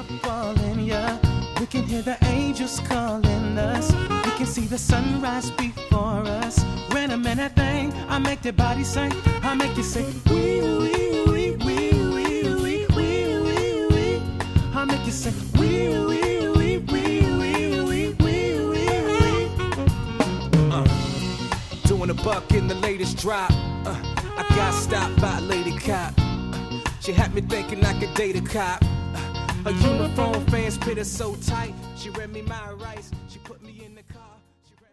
up falling, yeah. We can hear the angels calling us. We can see the sunrise before us. When I'm in that thing, I make their body sing. I make you say, wee, wee, wee, wee, wee, wee, wee, wee, wee. I make you say, wee, wee, wee, wee, wee, wee, wee, wee, wee. Doing a buck in the latest drop. I got stopped by a lady cop. She had me thinking I could date a cop. Her uniform fans fit her so tight. She read me my rights.